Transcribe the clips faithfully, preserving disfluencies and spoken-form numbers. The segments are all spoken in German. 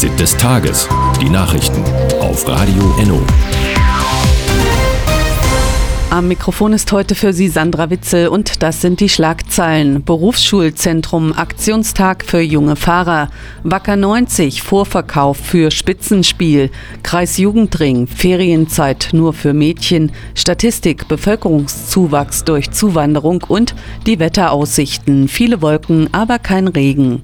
Fazit des Tages. Die Nachrichten auf Radio Enno. Am Mikrofon ist heute für Sie Sandra Witzel und das sind die Schlagzeilen. Berufsschulzentrum, Aktionstag für junge Fahrer. Wacker neunzig, Vorverkauf für Spitzenspiel. Kreisjugendring, Ferienzeit nur für Mädchen. Statistik, Bevölkerungszuwachs durch Zuwanderung und die Wetteraussichten. Viele Wolken, aber kein Regen.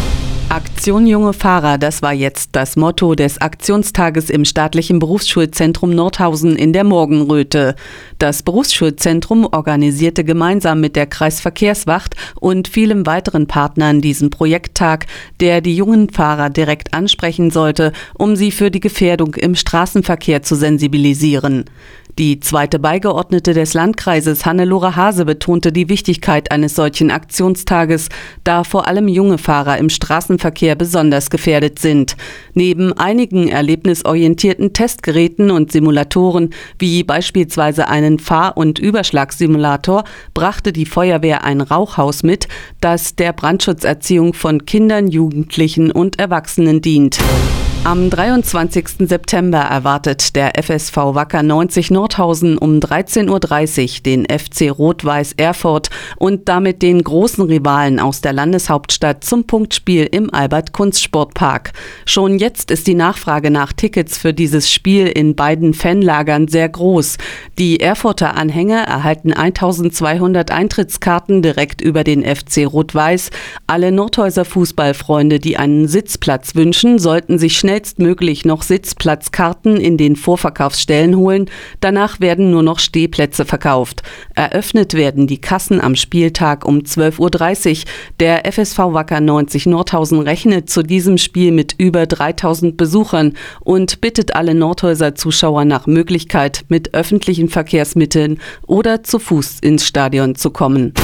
Aktion junge Fahrer, das war jetzt das Motto des Aktionstages im staatlichen Berufsschulzentrum Nordhausen in der Morgenröte. Das Berufsschulzentrum organisierte gemeinsam mit der Kreisverkehrswacht und vielen weiteren Partnern diesen Projekttag, der die jungen Fahrer direkt ansprechen sollte, um sie für die Gefährdung im Straßenverkehr zu sensibilisieren. Die zweite Beigeordnete des Landkreises, Hannelore Hase, betonte die Wichtigkeit eines solchen Aktionstages, da vor allem junge Fahrer im Straßenverkehr besonders gefährdet sind. Neben einigen erlebnisorientierten Testgeräten und Simulatoren, wie beispielsweise einen Fahr- und Überschlagssimulator, brachte die Feuerwehr ein Rauchhaus mit, das der Brandschutzerziehung von Kindern, Jugendlichen und Erwachsenen dient. Am dreiundzwanzigsten September erwartet der F S V Wacker neunzig Nordhausen um dreizehn Uhr dreißig den F C Rot-Weiß Erfurt und damit den großen Rivalen aus der Landeshauptstadt zum Punktspiel im Albert-Kunst-Sportpark. Schon jetzt ist die Nachfrage nach Tickets für dieses Spiel in beiden Fanlagern sehr groß. Die Erfurter Anhänger erhalten eintausendzweihundert Eintrittskarten direkt über den F C Rot-Weiß. Alle Nordhäuser Fußballfreunde, die einen Sitzplatz wünschen, sollten sich schnell schnellstmöglich noch Sitzplatzkarten in den Vorverkaufsstellen holen. Danach werden nur noch Stehplätze verkauft. Eröffnet werden die Kassen am Spieltag um zwölf Uhr dreißig. Der F S V Wacker neunzig Nordhausen rechnet zu diesem Spiel mit über dreitausend Besuchern und bittet alle Nordhäuser Zuschauer nach Möglichkeit, mit öffentlichen Verkehrsmitteln oder zu Fuß ins Stadion zu kommen.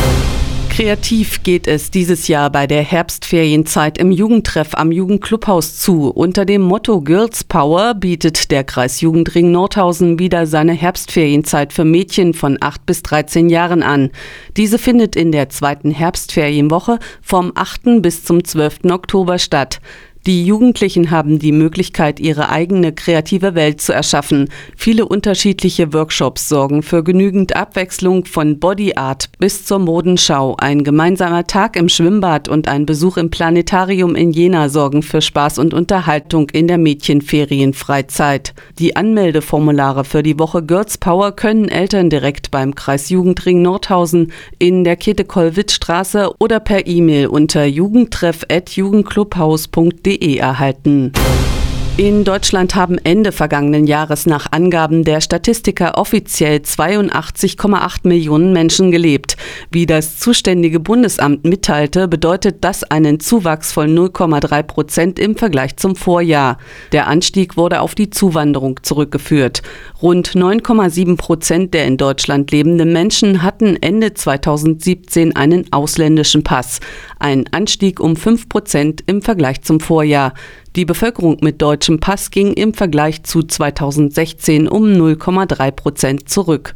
Kreativ geht es dieses Jahr bei der Herbstferienzeit im Jugendtreff am Jugendclubhaus zu. Unter dem Motto Girls Power bietet der Kreisjugendring Nordhausen wieder seine Herbstferienzeit für Mädchen von acht bis dreizehn Jahren an. Diese findet in der zweiten Herbstferienwoche vom achten bis zum zwölften Oktober statt. Die Jugendlichen haben die Möglichkeit, ihre eigene kreative Welt zu erschaffen. Viele unterschiedliche Workshops sorgen für genügend Abwechslung, von Body Art bis zur Modenschau. Ein gemeinsamer Tag im Schwimmbad und ein Besuch im Planetarium in Jena sorgen für Spaß und Unterhaltung in der Mädchenferienfreizeit. Die Anmeldeformulare für die Woche Girls Power können Eltern direkt beim Kreisjugendring Nordhausen in der Käthe-Kollwitz-Straße oder per E-Mail unter jugendtreff at jugendclubhaus punkt de erhalten. In Deutschland haben Ende vergangenen Jahres nach Angaben der Statistiker offiziell zweiundachtzig Komma acht Millionen Menschen gelebt. Wie das zuständige Bundesamt mitteilte, bedeutet das einen Zuwachs von null Komma drei Prozent im Vergleich zum Vorjahr. Der Anstieg wurde auf die Zuwanderung zurückgeführt. Rund neun Komma sieben Prozent der in Deutschland lebenden Menschen hatten Ende zweitausendsiebzehn einen ausländischen Pass. Ein Anstieg um fünf Prozent im Vergleich zum Vorjahr. Die Bevölkerung mit deutschem Pass ging im Vergleich zu zweitausendsechzehn um null Komma drei Prozent zurück.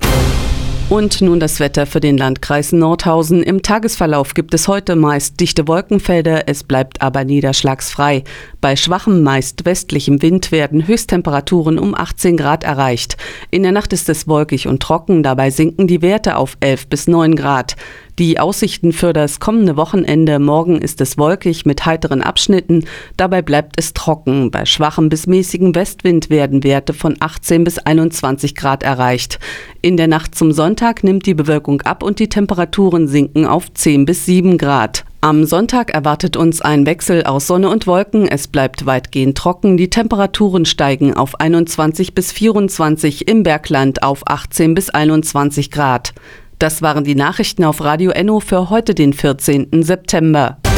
Und nun das Wetter für den Landkreis Nordhausen. Im Tagesverlauf gibt es heute meist dichte Wolkenfelder, es bleibt aber niederschlagsfrei. Bei schwachem, meist westlichem Wind werden Höchsttemperaturen um achtzehn Grad erreicht. In der Nacht ist es wolkig und trocken, dabei sinken die Werte auf elf bis neun Grad. Die Aussichten für das kommende Wochenende: morgen ist es wolkig mit heiteren Abschnitten, dabei bleibt es trocken. Bei schwachem bis mäßigem Westwind werden Werte von achtzehn bis einundzwanzig Grad erreicht. In der Nacht zum Sonntag nimmt die Bewölkung ab und die Temperaturen sinken auf zehn bis sieben Grad. Am Sonntag erwartet uns ein Wechsel aus Sonne und Wolken. Es bleibt weitgehend trocken. Die Temperaturen steigen auf einundzwanzig bis vierundzwanzig, im Bergland auf achtzehn bis einundzwanzig Grad. Das waren die Nachrichten auf Radio Enno für heute, den vierzehnten September.